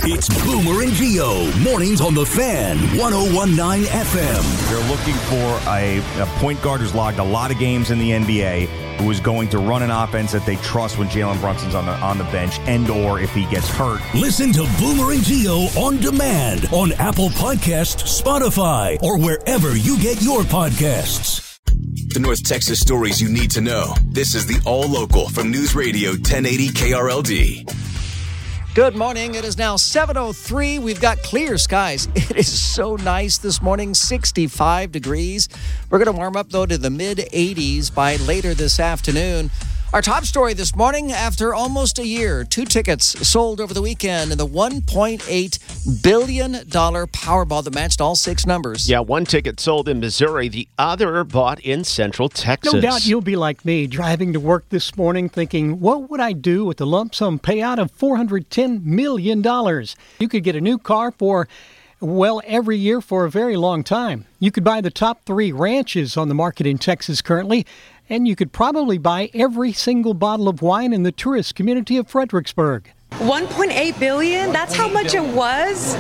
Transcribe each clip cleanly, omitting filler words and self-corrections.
It's Boomer and Gio, mornings on The Fan, 101.9 FM. They're looking for a point guard who's logged a lot of games in the NBA, who is going to run an offense that they trust when Jalen Brunson's on the bench, and or if he gets hurt. Listen to Boomer and Gio on demand on Apple Podcasts, Spotify, or wherever you get your podcasts. The North Texas stories you need to know. This is the All Local from News Radio 1080 KRLD. Good morning. It is now 7:03. We've got clear skies. It is so nice this morning, 65 degrees. We're going to warm up, though, to the mid-80s by later this afternoon. Our top story this morning, after almost a year, 2 tickets sold over the weekend in the $1.8 billion Powerball that matched all 6 numbers. Yeah, 1 ticket sold in Missouri, the other bought in Central Texas. No doubt you'll be like me, driving to work this morning thinking, what would I do with the lump sum payout of $410 million? You could get a new car for, well, every year for a very long time. You could buy the top 3 ranches on the market in Texas currently, and you could probably buy every single bottle of wine in the tourist community of Fredericksburg. $1.8 billion? That's how much it was?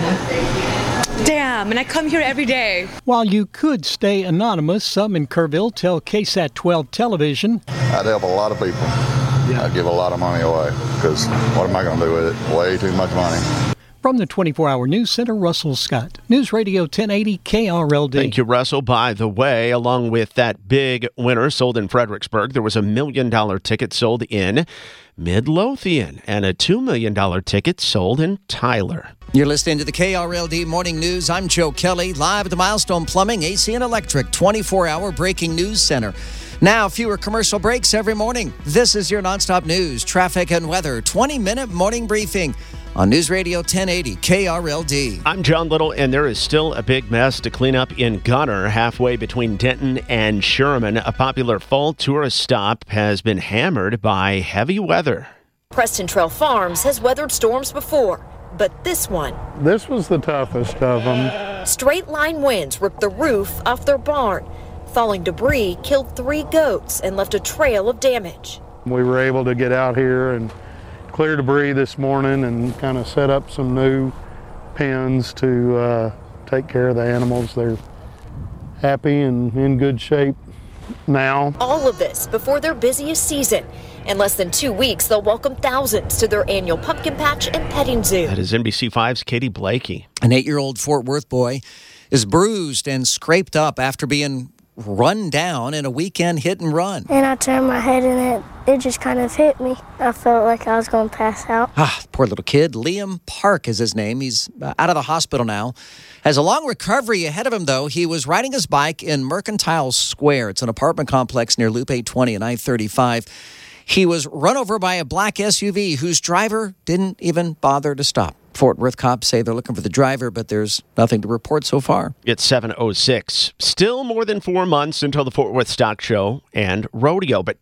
Damn, and I come here every day. While you could stay anonymous, some in Kerrville tell KSAT 12 television, I'd help a lot of people. I'd give a lot of money away, because what am I going to do with it? Way too much money. From the 24-hour News Center, Russell Scott. News Radio 1080 KRLD. Thank you, Russell. By the way, along with that big winner sold in Fredericksburg, there was a $1 million ticket sold in Midlothian and a $2 million ticket sold in Tyler. You're listening to the KRLD Morning News. I'm Joe Kelly, live at the Milestone Plumbing, AC and Electric 24-hour breaking news center. Now, fewer commercial breaks every morning. This is your nonstop news, traffic, and weather 20-minute morning briefing on News Radio 1080 KRLD. I'm John Little, and there is still a big mess to clean up in Gunner, halfway between Denton and Sherman. A popular fall tourist stop has been hammered by heavy weather. Preston Trail Farms has weathered storms before, but this one. This was the toughest of them. Straight line winds ripped the roof off their barn. Falling debris killed 3 goats and left a trail of damage. We were able to get out here and clear debris this morning and kind of set up some new pens to take care of the animals. They're happy and in good shape now. All of this before their busiest season. In less than 2 weeks, they'll welcome thousands to their annual pumpkin patch and petting zoo. That is NBC5's Katie Blakey. An 8-year-old Fort Worth boy is bruised and scraped up after being run down in a weekend hit and run. And I turned my head and it just kind of hit me. I felt like I was going to pass out. Poor little kid. Liam Park is his name. He's out of the hospital now. Has a long recovery ahead of him, though. He was riding his bike in Mercantile Square. It's an apartment complex near Loop 820 and I-35. He was run over by a black SUV whose driver didn't even bother to stop. Fort Worth cops say they're looking for the driver, but there's nothing to report so far. It's 7:06. Still more than 4 months until the Fort Worth Stock Show and Rodeo, but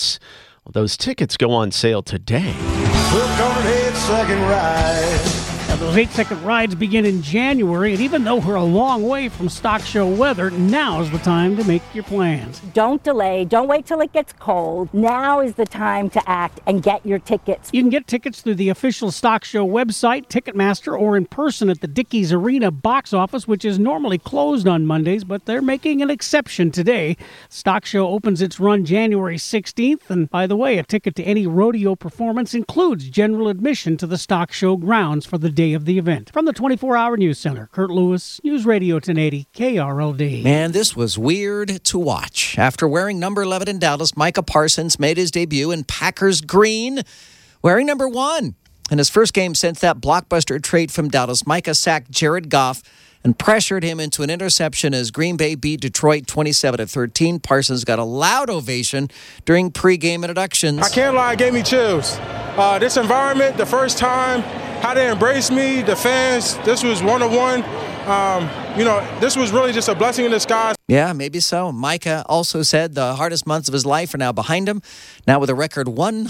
those tickets go on sale today. Hook on head, second ride. Now, those 8-second rides begin in January, and even though we're a long way from stock show weather, now is the time to make your plans. Don't delay. Don't wait till it gets cold. Now is the time to act and get your tickets. You can get tickets through the official stock show website, Ticketmaster, or in person at the Dickies Arena box office, which is normally closed on Mondays, but they're making an exception today. Stock show opens its run January 16th, and by the way, a ticket to any rodeo performance includes general admission to the stock show grounds for the day of the event. From the 24-hour News Center, Kurt Lewis, News Radio 1080 KRLD. Man, this was weird to watch. After wearing number 11 in Dallas, Micah Parsons made his debut in Packers green, wearing number 1. In his first game since that blockbuster trade from Dallas, Micah sacked Jared Goff and pressured him into an interception as Green Bay beat Detroit 27-13. Parsons got a loud ovation during pregame introductions. I can't lie, it gave me chills. This environment, the first time, how they embraced me, the fans, this was one-on-one. this was really just a blessing in disguise. Yeah, maybe so. Micah also said the hardest months of his life are now behind him. Now with a record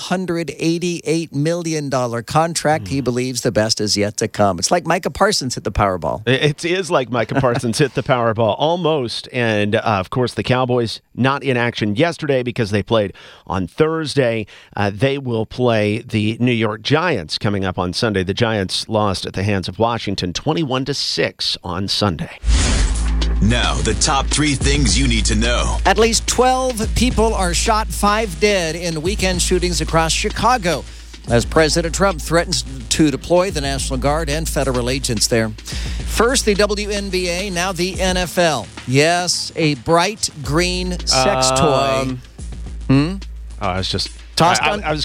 $188 million contract, he believes the best is yet to come. It's like Micah Parsons hit the Powerball. It is like Micah Parsons hit the Powerball, almost. And, of course, the Cowboys not in action yesterday because they played on Thursday. They will play the New York Giants coming up on Sunday. The Giants lost at the hands of Washington 21-6 on Sunday. Now, the top 3 things you need to know. At least 12 people are shot, 5 dead in weekend shootings across Chicago as President Trump threatens to deploy the National Guard and federal agents there. First, the WNBA, now the NFL. Yes, a bright green sex toy. I was just tossed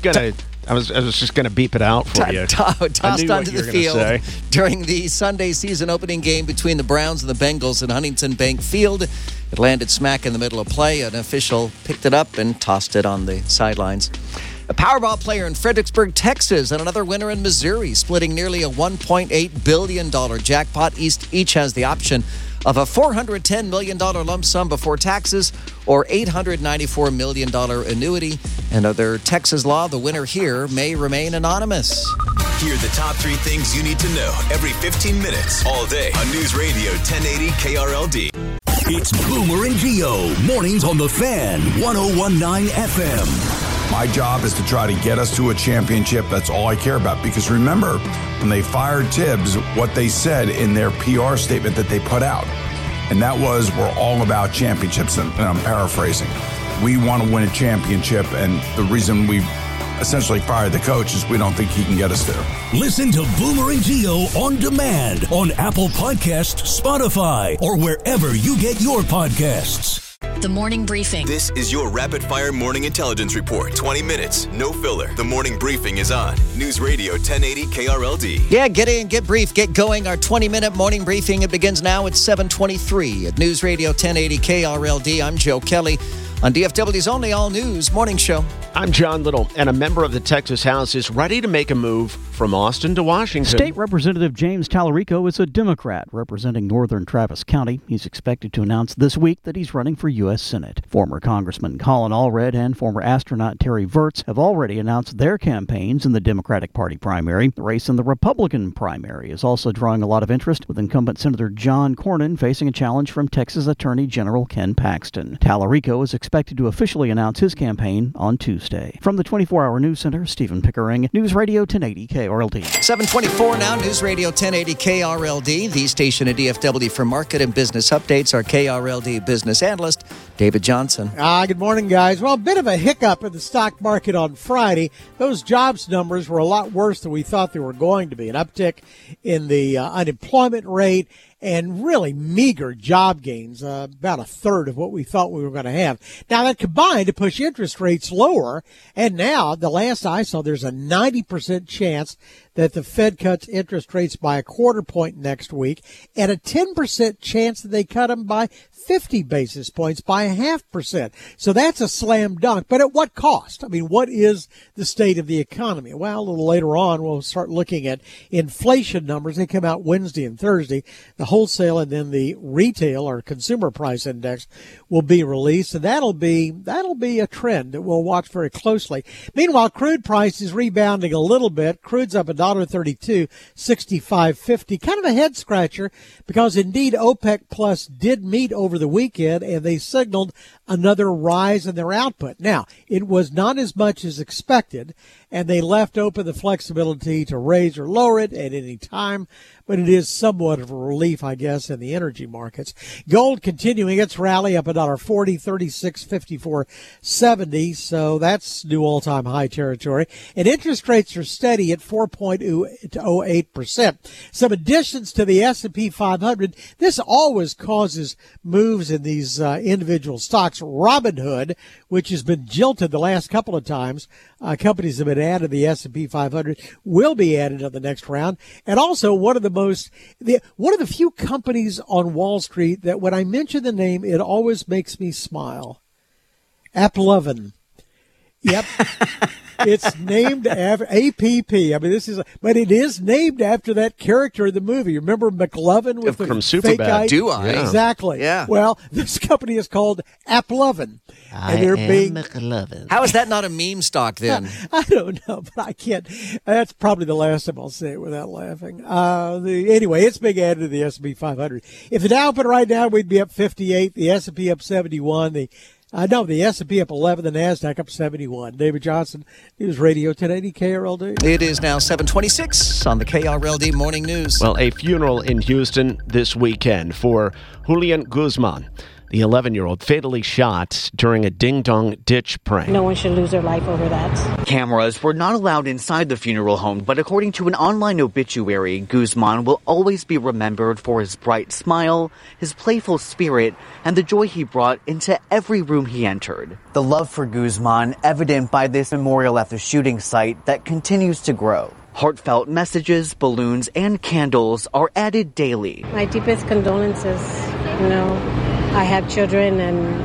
I was just going to beep it out for you. Tossed onto the field during the Sunday season opening game between the Browns and the Bengals at Huntington Bank Field. It landed smack in the middle of play. An official picked it up and tossed it on the sidelines. A Powerball player in Fredericksburg, Texas, and another winner in Missouri, splitting nearly a $1.8 billion jackpot. Each has the option of a $410 million lump sum before taxes or $894 million annuity. And under Texas law, the winner here may remain anonymous. Hear the top 3 things you need to know every 15 minutes, all day on News Radio 1080 KRLD. It's Boomer and Gio, mornings on the Fan, 101.9 FM. My job is to try to get us to a championship. That's all I care about. Because remember, when they fired Tibbs, what they said in their PR statement that they put out, and that was, we're all about championships, and I'm paraphrasing. We want to win a championship, and the reason we essentially fired the coach is we don't think he can get us there. Listen to Boomer and Gio on demand on Apple Podcasts, Spotify, or wherever you get your podcasts. The Morning Briefing. This is your rapid-fire morning intelligence report. 20 minutes, no filler. The Morning Briefing is on News Radio 1080 KRLD. Yeah, get in, get brief, get going. Our 20-minute morning briefing, it begins now at 7:23 at News Radio 1080 KRLD. I'm Joe Kelly on DFW's only all-news morning show. I'm John Little, and a member of the Texas House is ready to make a move from Austin to Washington. State Representative James Tallarico is a Democrat representing northern Travis County. He's expected to announce this week that he's running for U.S. Senate. Former Congressman Colin Allred and former astronaut Terry Virts have already announced their campaigns in the Democratic Party primary. The race in the Republican primary is also drawing a lot of interest, with incumbent Senator John Cornyn facing a challenge from Texas Attorney General Ken Paxton. Tallarico is expected to officially announce his campaign on Tuesday. From the 24-hour News Center, Stephen Pickering, News Radio 1080 KRLD. 7:24 now, News Radio 1080 KRLD, the station at DFW for market and business updates. Our KRLD business analyst, David Johnson. Good morning, guys. Well, a bit of a hiccup in the stock market on Friday. Those jobs numbers were a lot worse than we thought they were going to be. An uptick in the unemployment rate and really meager job gains, about a third of what we thought we were going to have. Now, that combined to push interest rates lower, and now, the last I saw, there's a 90% chance that the Fed cuts interest rates by a quarter point next week, and a 10% chance that they cut them by 50 basis points, by 0.5%. So that's a slam dunk. But at what cost? I mean, what is the state of the economy? Well, a little later on, we'll start looking at inflation numbers. They come out Wednesday and Thursday. The wholesale and then the retail or consumer price index will be released, and that'll be a trend that we'll watch very closely. Meanwhile, crude prices rebounding a little bit. Crude's up $1.32, 65.50. Kind of a head scratcher because indeed OPEC Plus did meet over the weekend, and they signaled another rise in their output. Now, it was not as much as expected, and they left open the flexibility to raise or lower it at any time, but it is somewhat of a relief, I guess, in the energy markets. Gold continuing its rally up $1.40, 36.54.70, so that's new all-time high territory. And interest rates are steady at 4.08%. Some additions to the S&P 500. This always causes moves in these individual stocks. Robinhood, which has been jilted the last couple of times, companies have been added to the S&P 500, will be added on the next round. And also one of the few companies on Wall Street that when I mention the name, it always makes me smile. AppLovin Yep. It's named after APP. I mean, but it is named after that character in the movie. Remember McLovin with from the fake eye? Do I? Yeah. Exactly. Yeah. Well, this company is called AppLovin. McLovin. How is that not a meme stock then? I don't know, but I can't. That's probably the last time I'll say it without laughing. Anyway, it's big added to the S&P 500. If the Dow opened right now, we'd be up 58. The S&P up 71. The S&P up 11, the NASDAQ up 71. David Johnson, News Radio 1080 KRLD. It is now 7:26 on the KRLD Morning News. Well, a funeral in Houston this weekend for Julian Guzman, the 11-year-old fatally shot during a ding-dong ditch prank. No one should lose their life over that. Cameras were not allowed inside the funeral home, but according to an online obituary, Guzman will always be remembered for his bright smile, his playful spirit, and the joy he brought into every room he entered. The love for Guzman evident by this memorial at the shooting site that continues to grow. Heartfelt messages, balloons, and candles are added daily. My deepest condolences. I have children and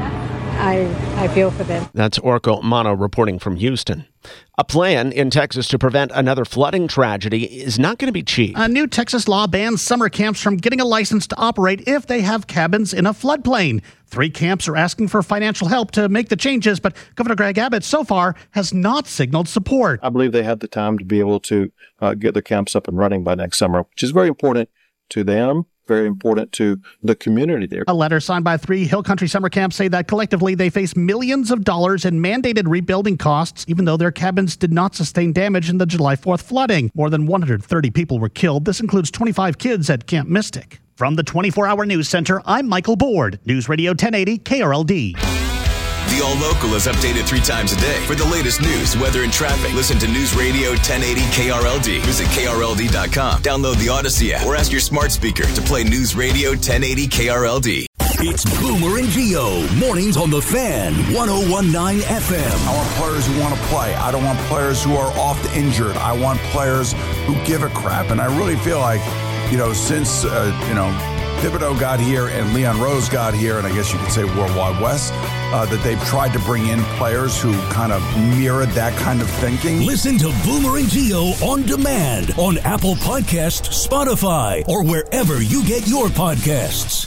I feel for them. That's Orko Mono reporting from Houston. A plan in Texas to prevent another flooding tragedy is not going to be cheap. A new Texas law bans summer camps from getting a license to operate if they have cabins in a floodplain. 3 camps are asking for financial help to make the changes, but Governor Greg Abbott so far has not signaled support. I believe they have the time to be able to get their camps up and running by next summer, which is very important to them. Very important to the community there. A letter signed by 3 Hill Country summer camps say that collectively they face millions of dollars in mandated rebuilding costs, even though their cabins did not sustain damage in the July 4th flooding. More than 130 people were killed. This includes 25 kids at Camp Mystic. From the 24-Hour News Center, I'm Michael Board. News Radio 1080 KRLD. The All Local is updated 3 times a day. For the latest news, weather, and traffic, listen to News Radio 1080 KRLD. Visit KRLD.com. Download the Odyssey app or ask your smart speaker to play News Radio 1080 KRLD. It's Boomer and Gio. Mornings on the Fan, 101.9 FM. I want players who want to play. I don't want players who are oft injured. I want players who give a crap. And I really feel like, since, Thibodeau got here and Leon Rose got here, and I guess you could say Worldwide West, that they've tried to bring in players who kind of mirrored that kind of thinking. Listen to Boomer and Gio on demand on Apple Podcasts, Spotify, or wherever you get your podcasts.